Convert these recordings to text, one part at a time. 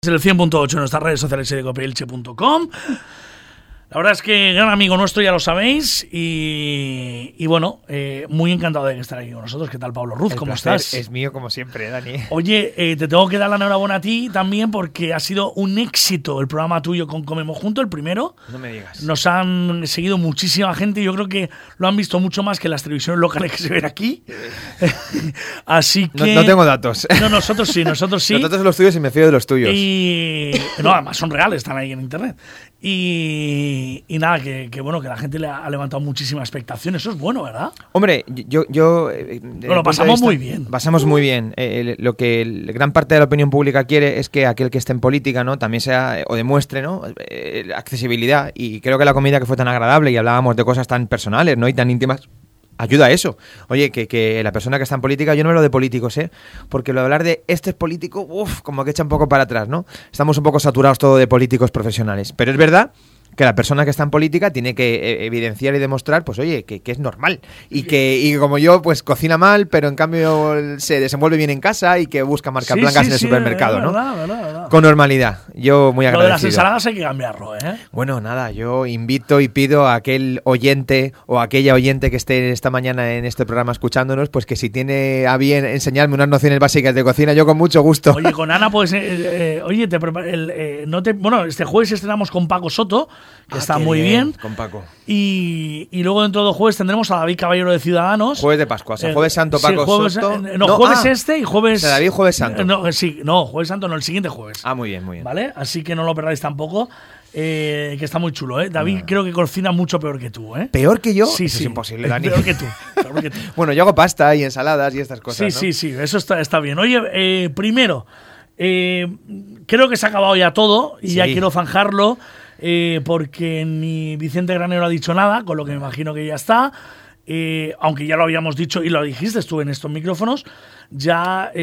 El 100.8 en nuestras redes sociales y de copielche.com. La verdad es que gran amigo nuestro, ya lo sabéis, y bueno, muy encantado de estar aquí con nosotros. ¿Qué tal, Pablo Ruz? ¿Cómo estás? Es mío como siempre, Dani. Oye, te tengo que dar la enhorabuena a ti también porque ha sido un éxito el programa tuyo con Comemos Juntos, el primero. No me digas. Nos han seguido muchísima gente y yo creo que lo han visto mucho más que las televisiones locales que se ven aquí. Así que... No tengo datos. No, nosotros sí. Los datos son los tuyos y me fío de los tuyos. Y no, además son reales, están ahí en internet. Y nada, que bueno, que la gente le ha levantado muchísima expectación. Eso es bueno, ¿verdad? Hombre, yo lo pasamos muy bien. Pasamos muy bien. Lo que gran parte de la opinión pública quiere es que aquel que esté en política, ¿no?, también sea o demuestre, ¿no?, accesibilidad. Y creo que la comida que fue tan agradable y hablábamos de cosas tan personales, ¿no?, y tan íntimas, ayuda a eso. Oye, que la persona que está en política, yo no hablo de políticos, porque lo de hablar de este es político, como que echa un poco para atrás, ¿no? Estamos un poco saturados todo de políticos profesionales. Pero es verdad que la persona que está en política tiene que evidenciar y demostrar, pues oye, que es normal. Y que como yo, pues cocina mal, pero en cambio se desenvuelve bien en casa y que busca marcas blancas en el supermercado, ¿no? Verdad. Con normalidad. Yo muy agradecido. Lo de las ensaladas hay que cambiarlo, ¿eh? Bueno, nada, yo invito y pido a aquel oyente o a aquella oyente que esté esta mañana en este programa escuchándonos, pues que si tiene a bien enseñarme unas nociones básicas de cocina, yo con mucho gusto. Oye, con Ana, pues, oye, bueno, este jueves estrenamos con Paco Soto, que está muy bien. Con Paco. Y luego dentro de 2 jueves tendremos a David Caballero de Ciudadanos. Jueves de Pascua, o sea, Jueves Santo, Paco Soto. Jueves y jueves... O sea, David Jueves Santo. Jueves Santo no, el siguiente jueves. Ah, muy bien. ¿Vale? Así que no lo perdáis tampoco. Que está muy chulo, ¿eh? David creo que cocina mucho peor que tú, ¿eh? ¿Peor que yo? Sí, eso es imposible, Dani. Peor que tú. Bueno, yo hago pasta y ensaladas y estas cosas, Sí, eso está bien. Oye, primero, creo que se ha acabado ya todo y ya quiero zanjarlo porque ni Vicente Granero ha dicho nada, con lo que me imagino que ya está. Aunque ya lo habíamos dicho y lo dijiste tú en estos micrófonos, ya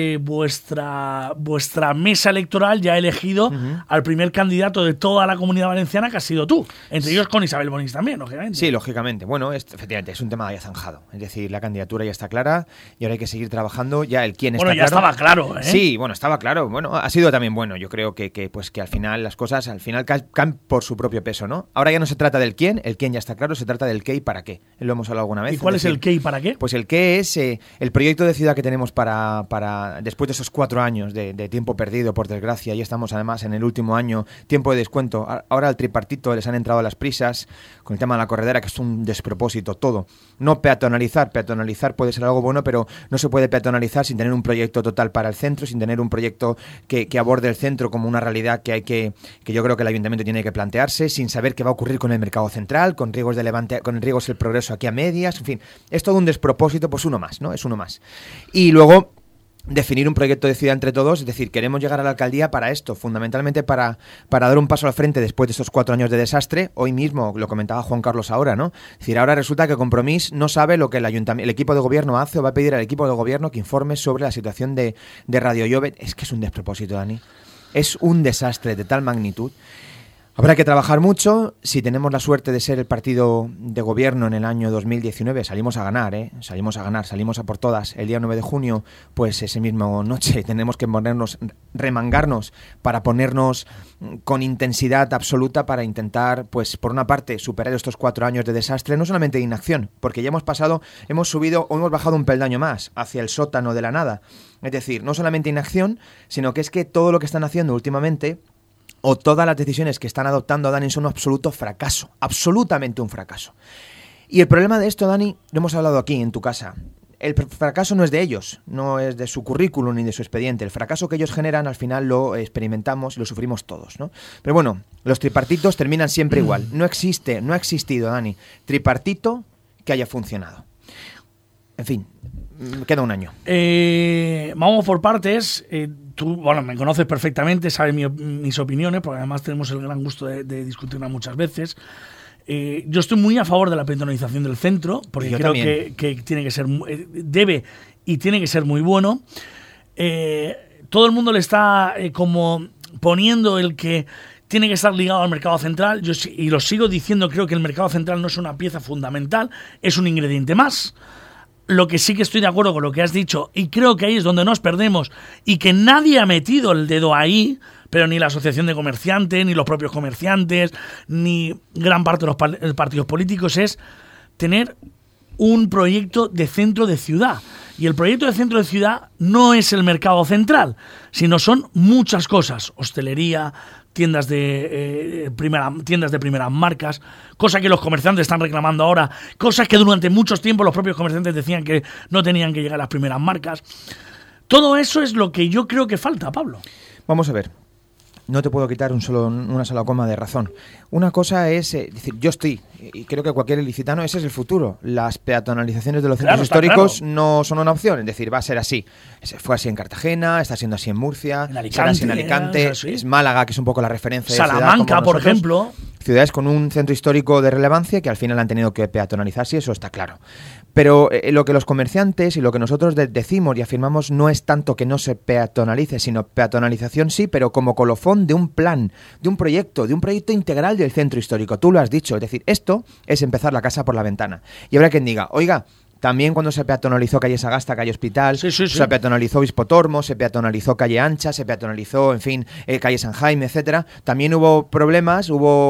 vuestra mesa electoral ya ha elegido al primer candidato de toda la Comunidad Valenciana, que has sido tú, entre ellos con Isabel Bonís también, lógicamente. Sí, lógicamente. Bueno, efectivamente, es un tema ya zanjado. Es decir, la candidatura ya está clara y ahora hay que seguir trabajando. Ya el quién está claro. Bueno, ya estaba claro, ¿eh? Sí, bueno, estaba claro. Bueno, ha sido también bueno. Yo creo que al final las cosas caen por su propio peso, ¿no? Ahora ya no se trata del quién, el quién ya está claro, se trata del qué y para qué. Lo hemos hablado alguna vez. ¿Y cuál es el qué y para qué? Pues el qué es el proyecto de ciudad que tenemos para después de esos 4 años de tiempo perdido, por desgracia, y estamos además en el último año, tiempo de descuento. Ahora al tripartito les han entrado las prisas con el tema de la corredera, que es un despropósito todo. No peatonalizar puede ser algo bueno, pero no se puede peatonalizar sin tener un proyecto total para el centro, sin tener un proyecto que aborde el centro como una realidad que yo creo que el ayuntamiento tiene que plantearse, sin saber qué va a ocurrir con el mercado central, con riesgos de Levante, con riesgos el progreso aquí a medias, en fin, es todo un despropósito, pues uno más, ¿no? Es uno más. Y luego definir un proyecto de ciudad entre todos, es decir, queremos llegar a la alcaldía para esto, fundamentalmente para dar un paso al frente después de esos 4 años de desastre. Hoy mismo, lo comentaba Juan Carlos ahora, ¿no? Es decir, ahora resulta que Compromís no sabe lo que el equipo de gobierno hace o va a pedir al equipo de gobierno que informe sobre la situación de Radio Llobet. Es que es un despropósito, Dani. Es un desastre de tal magnitud. Habrá que trabajar mucho. Si tenemos la suerte de ser el partido de gobierno en el año 2019, salimos a ganar, salimos a por todas. El día 9 de junio, pues ese mismo noche tenemos que remangarnos para ponernos con intensidad absoluta para intentar, pues por una parte, superar estos 4 años de desastre, no solamente de inacción, porque ya hemos subido o hemos bajado un peldaño más hacia el sótano de la nada. Es decir, no solamente inacción, sino que es que todo lo que están haciendo últimamente, o todas las decisiones que están adoptando, Dani, son un absoluto fracaso, absolutamente un fracaso. Y el problema de esto, Dani, lo hemos hablado aquí en tu casa. El fracaso no es de ellos, no es de su currículum ni de su expediente. El fracaso que ellos generan al final lo experimentamos y lo sufrimos todos, ¿no? Pero bueno, los tripartitos terminan siempre igual. No ha existido, Dani, tripartito que haya funcionado. En fin, queda un año. Vamos por partes. Tú, bueno, me conoces perfectamente, sabes mis opiniones, porque además tenemos el gran gusto de discutirlas muchas veces. Yo estoy muy a favor de la peatonalización del centro, porque creo que tiene que ser, debe y tiene que ser muy bueno. Todo el mundo le está como poniendo el que tiene que estar ligado al mercado central. Y lo sigo diciendo, creo que el mercado central no es una pieza fundamental, es un ingrediente más. Lo que sí que estoy de acuerdo con lo que has dicho, y creo que ahí es donde nos perdemos, y que nadie ha metido el dedo ahí, pero ni la asociación de comerciantes, ni los propios comerciantes, ni gran parte de los partidos políticos, es tener un proyecto de centro de ciudad. Y el proyecto de centro de ciudad no es el mercado central, sino son muchas cosas: hostelería, tiendas de primeras marcas, cosa que los comerciantes están reclamando ahora, cosas que durante muchos tiempos los propios comerciantes decían que no tenían que llegar a las primeras marcas. Todo eso es lo que yo creo que falta, Pablo. Vamos a ver. No te puedo quitar una sola coma de razón. Una cosa es decir, yo estoy, y creo que cualquier ilicitano, ese es el futuro. Las peatonalizaciones de los centros históricos no son una opción, es decir, va a ser así. Fue así en Cartagena, está siendo así en Murcia, será así en Alicante, es Málaga, que es un poco la referencia. Salamanca, de ciudad, por ejemplo. Ciudades con un centro histórico de relevancia que al final han tenido que peatonalizarse, eso está claro. Pero lo que los comerciantes y lo que nosotros decimos y afirmamos no es tanto que no se peatonalice, sino peatonalización sí, pero como colofón de un plan, de un proyecto integral del centro histórico. Tú lo has dicho, es decir, esto es empezar la casa por la ventana. Y habrá quien diga, oiga, también cuando se peatonalizó calle Sagasta, calle Hospital, se peatonalizó Obispo Tormo, se peatonalizó calle Ancha, se peatonalizó, en fin, calle San Jaime, etcétera. También hubo problemas,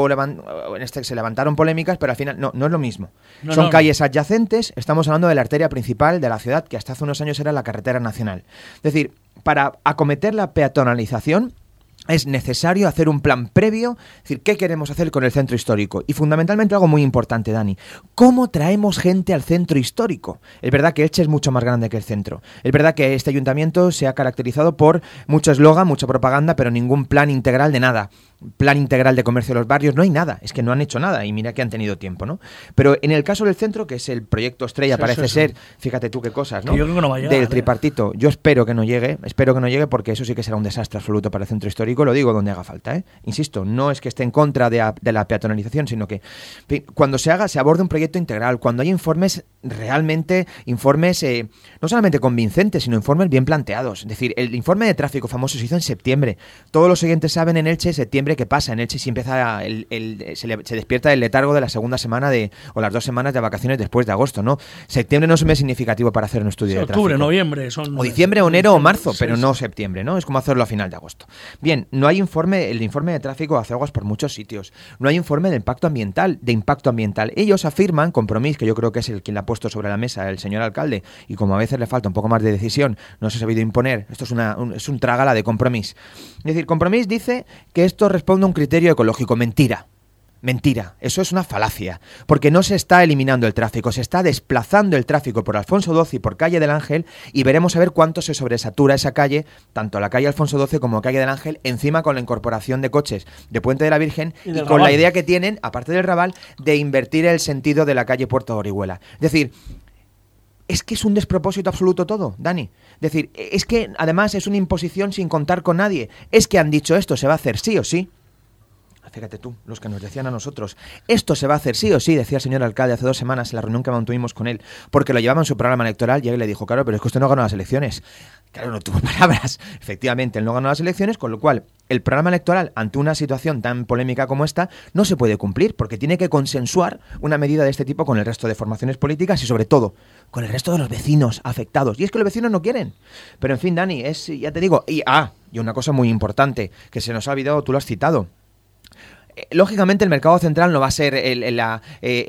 se levantaron polémicas, pero al final no es lo mismo. Son calles adyacentes, estamos hablando de la arteria principal de la ciudad, que hasta hace unos años era la carretera nacional. Es decir, para acometer la peatonalización es necesario hacer un plan previo, es decir, ¿qué queremos hacer con el centro histórico? Y fundamentalmente algo muy importante, Dani, ¿cómo traemos gente al centro histórico? Es verdad que Elche es mucho más grande que el centro. Es verdad que este ayuntamiento se ha caracterizado por mucho eslogan, mucha propaganda, pero ningún plan integral de nada. Plan integral de comercio de los barrios, no hay nada, es que no han hecho nada y mira que han tenido tiempo, ¿no? Pero en el caso del centro, que es el proyecto estrella, parece ser, fíjate tú qué cosas, ¿no? Yo creo que no va a llegar, del tripartito, yo espero que no llegue porque eso sí que será un desastre absoluto para el centro histórico, lo digo donde haga falta, ¿eh? Insisto, no es que esté en contra de la peatonalización, sino que cuando se aborde un proyecto integral, cuando hay informes realmente, no solamente convincentes, sino informes bien planteados. Es decir, el informe de tráfico famoso se hizo en septiembre, todos los oyentes saben en Elche, septiembre, qué pasa en Elche si empieza se despierta el letargo de la segunda semana o las 2 semanas de vacaciones después de agosto, ¿no? Septiembre no es un mes significativo para hacer un estudio de tráfico. Octubre, noviembre. O diciembre, o enero o marzo, pero no septiembre, ¿no? Es como hacerlo a final de agosto. Bien, no hay el informe de tráfico hace aguas por muchos sitios. No hay informe de impacto ambiental. Ellos afirman, Compromís, que yo creo que es quien le ha puesto sobre la mesa el señor alcalde, y como a veces le falta un poco más de decisión, no se ha sabido imponer, esto es un trágala de Compromís. Es decir, Compromís dice que esto responde a un criterio ecológico. Mentira, eso es una falacia, porque no se está eliminando el tráfico, se está desplazando el tráfico por Alfonso XII y por Calle del Ángel, y veremos a ver cuánto se sobresatura esa calle, tanto la calle Alfonso XII como Calle del Ángel, encima con la incorporación de coches de Puente de la Virgen y con la idea que tienen, aparte del Raval, de invertir el sentido de la calle Puerto de Orihuela. Es decir, es que es un despropósito absoluto todo, Dani. Es decir, es que además es una imposición sin contar con nadie. Es que han dicho esto se va a hacer sí o sí. Fíjate tú, los que nos decían a nosotros, esto se va a hacer sí o sí, decía el señor alcalde hace 2 semanas en la reunión que mantuvimos con él, porque lo llevaba en su programa electoral y él le dijo, claro, pero es que usted no ganó las elecciones. Claro, no tuvo palabras. Efectivamente, él no ganó las elecciones, con lo cual el programa electoral, ante una situación tan polémica como esta, no se puede cumplir, porque tiene que consensuar una medida de este tipo con el resto de formaciones políticas y, sobre todo, con el resto de los vecinos afectados. Y es que los vecinos no quieren. Pero, en fin, Dani, ya te digo, y una cosa muy importante, que se nos ha olvidado, tú lo has citado. Lógicamente el mercado central no va a ser la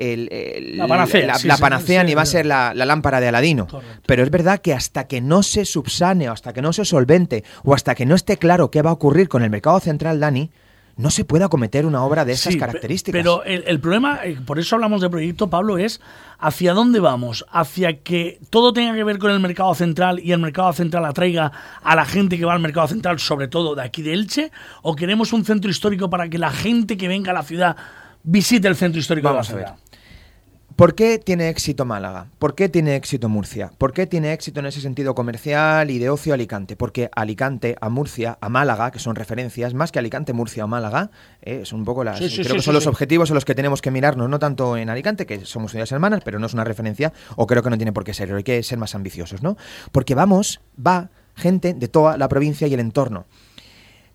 panacea ni va a ser la lámpara de Aladino. Correcto. Pero es verdad que hasta que no se subsane o hasta que no se solvente o hasta que no esté claro qué va a ocurrir con el mercado central, Dani, no se puede acometer una obra de esas características. Pero el problema, por eso hablamos de proyecto, Pablo, es hacia dónde vamos, hacia que todo tenga que ver con el mercado central y el mercado central atraiga a la gente que va al mercado central, sobre todo de aquí de Elche, o queremos un centro histórico para que la gente que venga a la ciudad visite el centro histórico de la ciudad. ¿Por qué tiene éxito Málaga? ¿Por qué tiene éxito Murcia? ¿Por qué tiene éxito en ese sentido comercial y de ocio Alicante? Porque Alicante, a Murcia, a Málaga, que son referencias, más que Alicante, Murcia o Málaga, son un poco creo que son los objetivos en los que tenemos que mirarnos, no tanto en Alicante, que somos ciudades hermanas, pero no es una referencia, o creo que no tiene por qué ser, hay que ser más ambiciosos, ¿no? Porque va gente de toda la provincia y el entorno.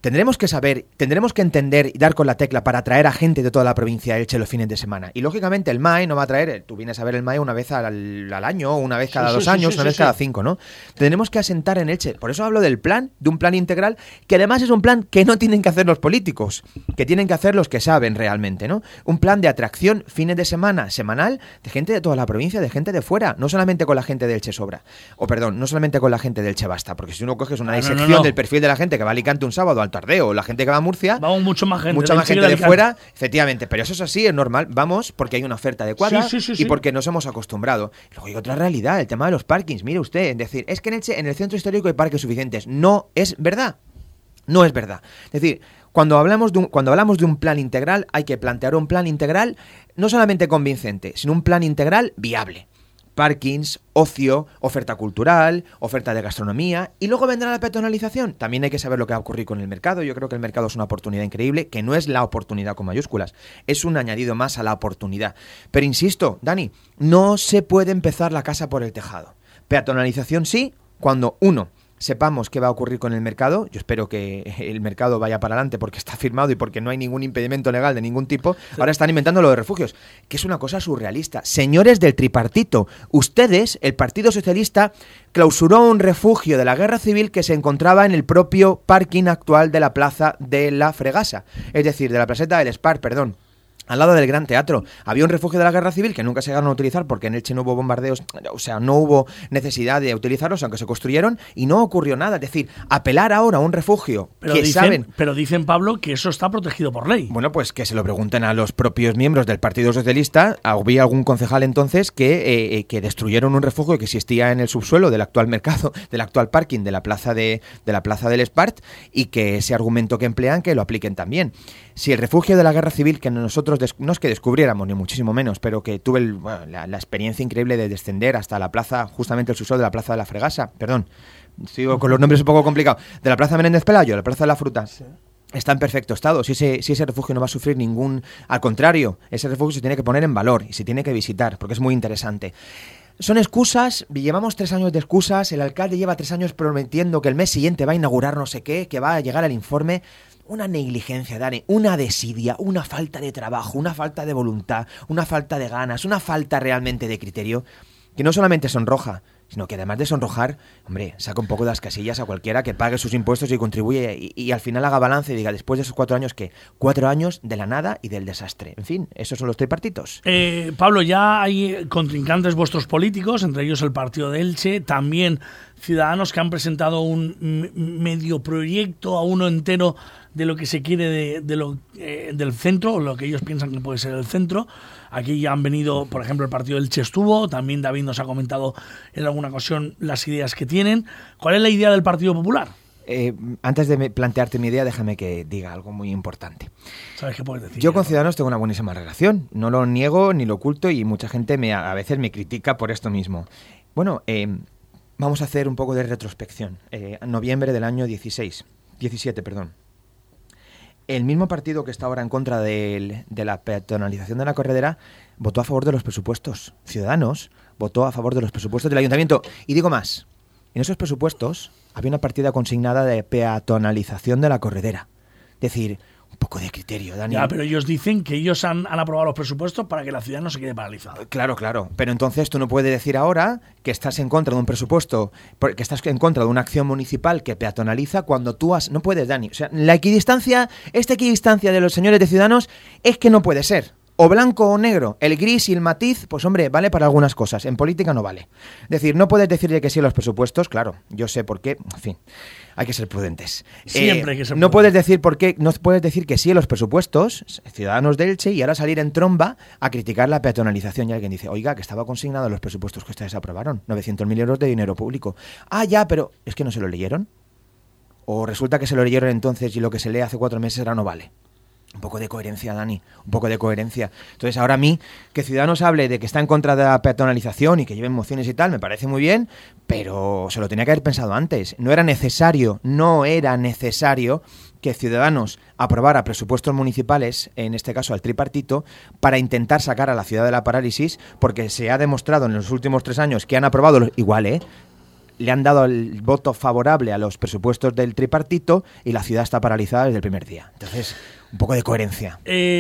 tendremos que saber, tendremos que entender y dar con la tecla para atraer a gente de toda la provincia de Elche los fines de semana. Y lógicamente el MAE no va a traer, tú vienes a ver el MAE una vez al año, una vez cada 2 años, una vez cada 5, ¿no? Tendremos que asentar en Elche. Por eso hablo del plan, de un plan integral, que además es un plan que no tienen que hacer los políticos, que tienen que hacer los que saben realmente, ¿no? Un plan de atracción fines de semana, semanal, de gente de toda la provincia, de gente de fuera, no solamente con la gente de Elche sobra. O perdón, no solamente con la gente de Elche basta, porque si uno coges una disección del perfil de la gente que va a Alicante un sábado al Tardeo, la gente que va a Murcia, vamos mucho más gente de fuera, efectivamente, pero eso es así, es normal, vamos porque hay una oferta adecuada y porque nos hemos acostumbrado. Luego hay otra realidad, el tema de los parkings, mire usted, es decir, es que en Elche, en el centro histórico hay parques suficientes, no es verdad. No es verdad. Es decir, cuando hablamos de un plan integral, hay que plantear un plan integral no solamente convincente, sino un plan integral viable. Parkings, ocio, oferta cultural, oferta de gastronomía, y luego vendrá la peatonalización. También hay que saber lo que va a ocurrir con el mercado. Yo creo que el mercado es una oportunidad increíble, que no es la oportunidad con mayúsculas, es un añadido más a la oportunidad. Pero insisto, Dani, no se puede empezar la casa por el tejado. Peatonalización sí, cuando sepamos qué va a ocurrir con el mercado. Yo espero que el mercado vaya para adelante porque está firmado y porque no hay ningún impedimento legal de ningún tipo. Ahora están inventando lo de refugios, que es una cosa surrealista. Señores del tripartito, ustedes, el Partido Socialista, clausuró un refugio de la Guerra Civil que se encontraba en el propio parking actual de la Plaza de la Fregasa, es decir, de la Placeta del Espar, perdón. Al lado del Gran Teatro. Había un refugio de la Guerra Civil que nunca se llegaron a utilizar porque en Elche no hubo bombardeos, o sea, no hubo necesidad de utilizarlos, aunque se construyeron, y no ocurrió nada. Es decir, apelar ahora a un refugio Pero dicen, Pablo, que eso está protegido por ley. Bueno, pues que se lo pregunten a los propios miembros del Partido Socialista. Había algún concejal entonces que destruyeron un refugio que existía en el subsuelo del actual mercado, del actual parking de la Plaza del Espart, y que ese argumento que emplean que lo apliquen también. Si el refugio de la Guerra Civil, que nosotros no es que descubriéramos, ni muchísimo menos, pero que tuve la experiencia increíble de descender hasta la plaza, justamente el subsuelo de la Plaza de la Fregasa, perdón, sigo con los nombres un poco complicados, de la Plaza Menéndez Pelayo, la Plaza de la Fruta, está en perfecto estado. Si ese refugio no va a sufrir al contrario, ese refugio se tiene que poner en valor y se tiene que visitar, porque es muy interesante. Son excusas, llevamos 3 años de excusas, el alcalde lleva 3 años prometiendo que el mes siguiente va a inaugurar no sé qué, que va a llegar el informe. Una negligencia, Dani, una desidia, una falta de trabajo, una falta de voluntad, una falta de ganas, una falta realmente de criterio, que no solamente sonroja, sino que además de sonrojar, hombre, saca un poco de las casillas a cualquiera que pague sus impuestos y contribuye y al final haga balance y diga, después de esos 4 años, ¿qué? 4 años de la nada y del desastre. En fin, esos son los tripartitos. Pablo, ya hay contrincantes vuestros políticos, entre ellos el Partido de Elche, también ciudadanos que han presentado un medio proyecto a uno entero de lo que se quiere del centro, o lo que ellos piensan que puede ser el centro. Aquí ya han venido, por ejemplo, el partido del Che estuvo, también David nos ha comentado en alguna ocasión las ideas que tienen. ¿Cuál es la idea del Partido Popular? Antes de plantearte mi idea, déjame que diga algo muy importante. ¿Sabes qué puedes decir? Yo con Ciudadanos tengo una buenísima relación, no lo niego ni lo oculto y mucha gente a veces me critica por esto mismo. Bueno, vamos a hacer un poco de retrospección. Noviembre del año 17, perdón. El mismo partido que está ahora en contra de la peatonalización de la corredera votó a favor de los presupuestos. Ciudadanos votó a favor de los presupuestos del ayuntamiento. Y digo más, en esos presupuestos había una partida consignada de peatonalización de la corredera. Es decir, un poco de criterio, Dani. Ya, pero ellos dicen que ellos han aprobado los presupuestos para que la ciudad no se quede paralizada. Claro. Pero entonces tú no puedes decir ahora que estás en contra de un presupuesto, que estás en contra de una acción municipal que peatonaliza cuando tú no puedes, Dani. O sea, esta equidistancia de los señores de Ciudadanos es que no puede ser. O blanco o negro, el gris y el matiz, pues hombre, vale para algunas cosas, en política no vale. Es decir, no puedes decirle que sí a los presupuestos, claro, yo sé por qué, en fin, hay que ser prudentes. Siempre hay que ser no prudentes. no puedes decir que sí a los presupuestos, Ciudadanos de Elche, y ahora salir en tromba a criticar la peatonalización y alguien dice, oiga, que estaba consignado en los presupuestos que ustedes aprobaron, 900.000 euros de dinero público. Ah, ya, pero ¿es que no se lo leyeron? ¿O resulta que se lo leyeron entonces y lo que se lee hace 4 meses ahora no vale? Un poco de coherencia, Dani, un poco de coherencia. Entonces, ahora a mí, que Ciudadanos hable de que está en contra de la peatonalización y que lleven mociones y tal, me parece muy bien, pero se lo tenía que haber pensado antes. No era necesario que Ciudadanos aprobara presupuestos municipales, en este caso al tripartito, para intentar sacar a la ciudad de la parálisis, porque se ha demostrado en los últimos 3 años que han aprobado, le han dado el voto favorable a los presupuestos del tripartito y la ciudad está paralizada desde el primer día. Entonces, un poco de coherencia.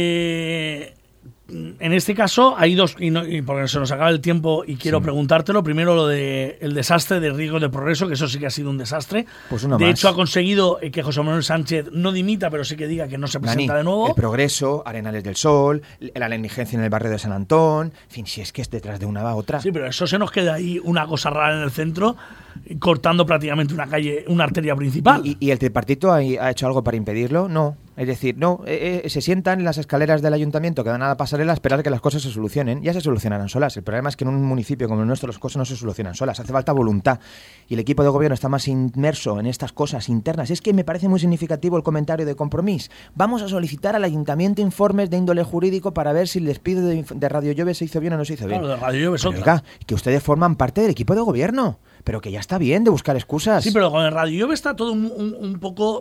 En este caso hay dos, y porque se nos acaba el tiempo y quiero preguntártelo, primero lo de el desastre de Riesgos de Progreso, que eso sí que ha sido un desastre. Pues uno de más. hecho ha conseguido que José Manuel Sánchez no dimita, pero sí que diga que no se presenta Dani, de nuevo. El Progreso, Arenales del Sol, la negligencia en el barrio de San Antón, en fin, si es que es detrás de una va otra. Sí, pero eso se nos queda ahí una cosa rara en el centro, cortando prácticamente una calle, una arteria principal. ¿Y el tripartito ha hecho algo para impedirlo? No. Es decir, no, se sientan en las escaleras del ayuntamiento que dan a la pasarela a esperar que las cosas se solucionen. Ya se solucionarán solas. El problema es que en un municipio como el nuestro las cosas no se solucionan solas. Hace falta voluntad. Y el equipo de gobierno está más inmerso en estas cosas internas. Es que me parece muy significativo el comentario de Compromís. Vamos a solicitar al ayuntamiento informes de índole jurídico para ver si el despido de Radio Llove se hizo bien o no se hizo bien. Claro, de Radio Llove es otra. Oiga, que ustedes forman parte del equipo de gobierno. Pero que ya está bien de buscar excusas. Sí, pero con el Radio Llove está todo un poco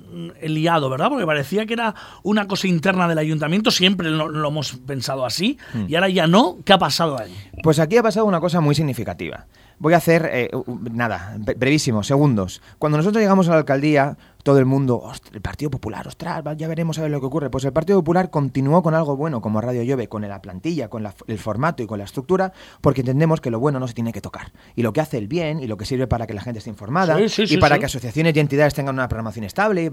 liado, ¿verdad? Porque parecía que era una cosa interna del ayuntamiento, siempre lo hemos pensado así, y ahora ya no. ¿Qué ha pasado ahí? Pues aquí ha pasado una cosa muy significativa. Voy a hacer, brevísimo, segundos. Cuando nosotros llegamos a la alcaldía, todo el mundo, el Partido Popular, ostras, ya veremos a ver lo que ocurre. Pues el Partido Popular continuó con algo bueno, como Radio Llove, con la plantilla, con el formato y con la estructura, porque entendemos que lo bueno no se tiene que tocar. Y lo que hace el bien, y lo que sirve para que la gente esté informada, y para que asociaciones y entidades tengan una programación estable, y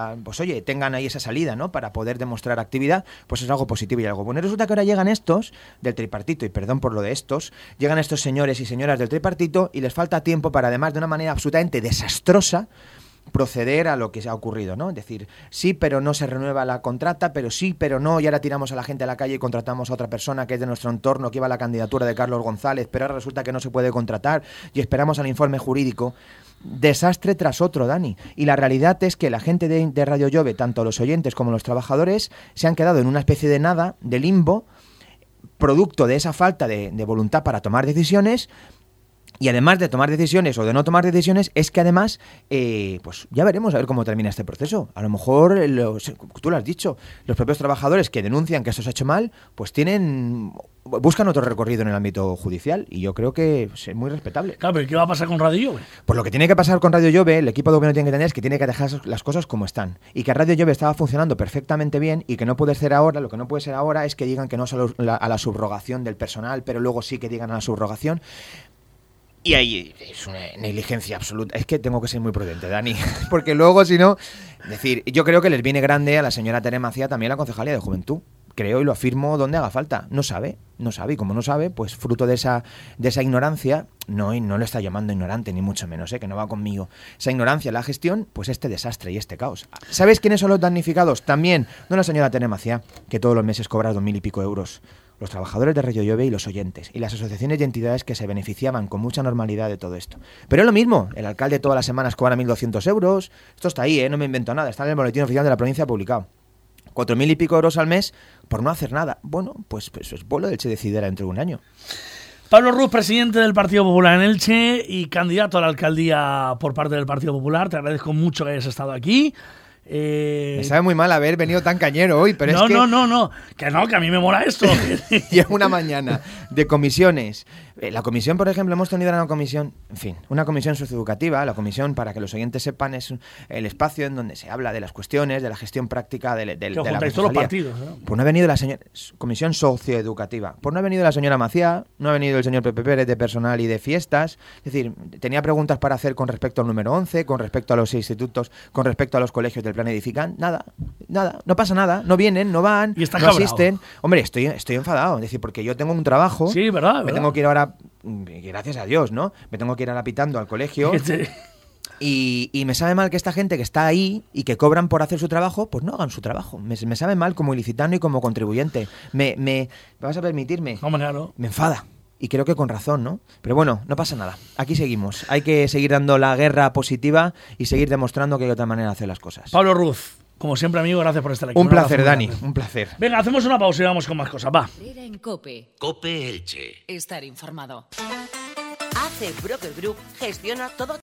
tengan ahí esa salida, ¿no? Para poder demostrar actividad, pues es algo positivo y algo bueno. Y resulta que ahora llegan estos del tripartito, y perdón por lo de estos, llegan estos señores y señoras del tripartito y les falta tiempo para, además, de una manera absolutamente desastrosa, proceder a lo que se ha ocurrido, ¿no? Es decir, sí, pero no se renueva la contrata, pero sí, pero no, y ahora tiramos a la gente a la calle y contratamos a otra persona que es de nuestro entorno, que iba a la candidatura de Carlos González, pero ahora resulta que no se puede contratar y esperamos al informe jurídico. Desastre tras otro, Dani. Y la realidad es que la gente de Radio Llove, tanto los oyentes como los trabajadores, se han quedado en una especie de nada, de limbo, producto de esa falta de voluntad para tomar decisiones. Y además de tomar decisiones o de no tomar decisiones, es que además, pues ya veremos a ver cómo termina este proceso. A lo mejor, tú lo has dicho, los propios trabajadores que denuncian que esto se ha hecho mal, pues buscan otro recorrido en el ámbito judicial, y yo creo que es muy respetable. Claro, pero ¿qué va a pasar con Radio Llove? Pues lo que tiene que pasar con Radio Llove, el equipo de gobierno tiene que tener, es que tiene que dejar las cosas como están. Y que Radio Llove estaba funcionando perfectamente bien y que no puede ser ahora, lo que no puede ser ahora es que digan que no a la subrogación del personal, pero luego sí que digan a la subrogación. Y ahí es una negligencia absoluta. Es que tengo que ser muy prudente, Dani, porque luego, si no... Es decir, yo creo que les viene grande a la señora Tere Macía también la Concejalía de Juventud. Creo y lo afirmo donde haga falta. No sabe. Y como no sabe, pues fruto de esa ignorancia, y no lo está llamando ignorante, ni mucho menos, que no va conmigo. Esa ignorancia en la gestión, pues este desastre y este caos. ¿Sabes quiénes son los damnificados? También, no la señora Tere Macía, que todos los meses cobra 2.000 y pico euros. Los trabajadores de Radio Llove y los oyentes, y las asociaciones y entidades que se beneficiaban con mucha normalidad de todo esto. Pero es lo mismo, el alcalde todas las semanas cobra 1.200 euros, esto está ahí, no me invento nada, está en el boletín oficial de la provincia publicado. 4.000 y pico euros al mes por no hacer nada. Bueno, pues es vuelo del Che decidirá dentro de un año. Pablo Ruz, presidente del Partido Popular en Elche y candidato a la alcaldía por parte del Partido Popular, te agradezco mucho que hayas estado aquí. Me sabe muy mal haber venido tan cañero hoy, pero no, es que... No, que a mí me mola esto. Llevo una mañana de comisiones. La comisión, por ejemplo, hemos tenido una comisión, una comisión socioeducativa. La comisión, para que los oyentes sepan, es el espacio en donde se habla de las cuestiones, de la gestión práctica de la concejalía. Todos los partidos, ¿no? Pues no ha venido la señora... Comisión socioeducativa. Pues no ha venido la señora Macía, no ha venido el señor Pepe Pérez de personal y de fiestas. Es decir, tenía preguntas para hacer con respecto al número 11, con respecto a los institutos, con respecto a los colegios del Plan Edificant. Nada, no pasa nada. No vienen, no van, no asisten. Hombre, estoy enfadado. Es decir, porque yo tengo un trabajo. Sí, ¿verdad? Me tengo que ir ahora, gracias a Dios, ¿no? Me tengo que ir ahora pitando al colegio. Y me sabe mal que esta gente que está ahí y que cobran por hacer su trabajo, pues no hagan su trabajo. Me sabe mal como ilicitano y como contribuyente. ¿Me vas a permitirme? Hombre, claro. Me enfada. Y creo que con razón, ¿no? Pero bueno, no pasa nada. Aquí seguimos. Hay que seguir dando la guerra positiva y seguir demostrando que hay otra manera de hacer las cosas. Pablo Ruz, como siempre, amigo, gracias por estar aquí. Un placer, Dani. Un placer. Venga, hacemos una pausa y vamos con más cosas. Va. En COPE. COPE Elche. Estar informado. AC Broker Group gestiona todo